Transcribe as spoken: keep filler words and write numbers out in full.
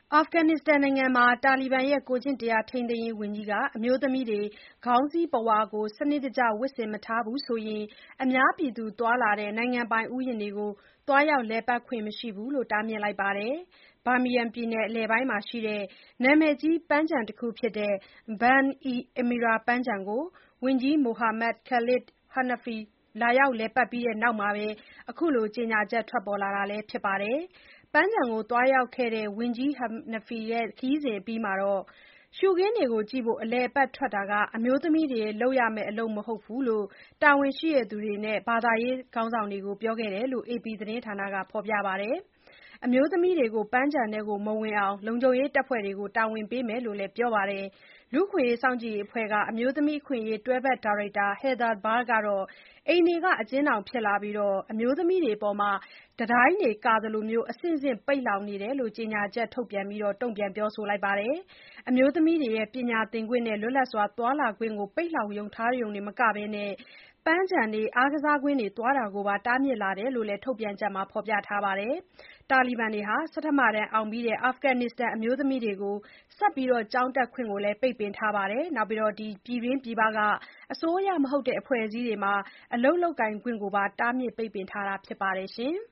အာဖဂန်နစ္စတန်နိုင်ငံမှာ တာလီဘန်ရဲ့ ကိုယ်ကျင့်တရားထိန်းသိမ်းရေးဝန်ကြီးက အမျိုးသမီးတွေ ခေါင်းစည်းပုဝါကို စနစ်တကျ ဝတ်ဆင်မထားရင် အများပြည်သူသွားလာတဲ့ နိုင်ငံပိုင်ဥယျာဉ်တွေကို သွားရောက်လည်ပတ်ခွင့်မရှိဘူးလို့ တားမြစ်လိုက်ပါတယ်။ Bamiyan ပြည်နယ်အလယ်ပိုင်းမှာရှိတဲ့ နာမည်ကြီးပန်းခြံတခုဖြစ်တဲ့ Band-e-Amir ပန်းခြံကို ဝန်ကြီး Mohammad Khalid Hanafi လာရောက်လည်ပတ်ပြီးနောက်မှာ အခုလို ကြေညာချက် ထွက်ပေါ်လာတာလည်း ဖြစ်ပါတယ်။ ပန်းခြံကို သွားရောက်ခဲ့တဲ့ ဝန်ကြီး Hanafi ခရီးစဉ်အပြီးမှာ ရှုခင်းတွေကိုကြည့်ဖို့ အလည်အပတ်ထွက်တာဟာ အမျိုးသမီးတွေလုပ်ရမယ့် အလုပ်မဟုတ်ဘူးလို့ တာဝန်ရှိသူတွေနဲ့ ဘာသာရေးခေါင်းဆောင်တွေကို ပြောခဲ့တယ်လို့ အေပီသတင်းဌာနက ဖော်ပြပါတယ်။ အမျိုးသမီးတွေကို ပန်းခြံထဲမဝင်အောင် လုံခြုံရေးတပ်ဖွဲ့တွေကို တာဝန်ပေးမယ်လို့လည်း ပြောပါတယ်။ လူ့အခွင့်အရေးစောင့်ကြည့်ရေးအဖွဲ့က အမျိုးသမီးအခွင့်အရေး တွဲဖက်ဒါရိုက်တာ Heather Barr ကတော့ အိမ်တွေက အကျဉ်းထောင်ဖြစ်လာပြီး အမျိုးသမီးတွေအပေါ် တံတိုင်းတွေကာသလို အဆင့်ဆင့် ပိတ်လှောင်နေတယ်လို့ ကြေညာချက်ထုတ်ပြန် တုံ့ပြန်ပြောဆိုလိုက်ပါတယ်။ အမျိုးသမီးတွေရဲ့ ပညာသင်ခွင့်နဲ့ လွတ်လပ်စွာသွားလာခွင့်ကို ပိတ်လှောင်ထားရုံတင်မကဘဲ ပန်းခြံတွေ၊ အားကစားကွင်းတွေ သွားတာကိုပါ တားမြစ်လာတယ်လို့လည်း ထုတ်ပြန်ချက်မှာ ဖော်ပြထားပါတယ်။ တာလီဘန်တွေဟာ ဆဌမတန်းအောင်ပြီးတဲ့ အာဖဂန်နစ္စတန် အမျိုးသမီးတွေကို ဆက်လက်ကျောင်းတက်ခွင့်ကိုလည်း ပိတ်ပင်ထားပါတယ်။ ပြည်တွင်းပြည်ပက အစိုးရမဟုတ်တဲ့ အဖွဲ့အစည်းတွေမှာ အလုပ်လုပ်ကိုင်ခွင့်ကိုပါ တားမြစ်ပိတ်ပင်ထားတာဖြစ်ပါတယ်။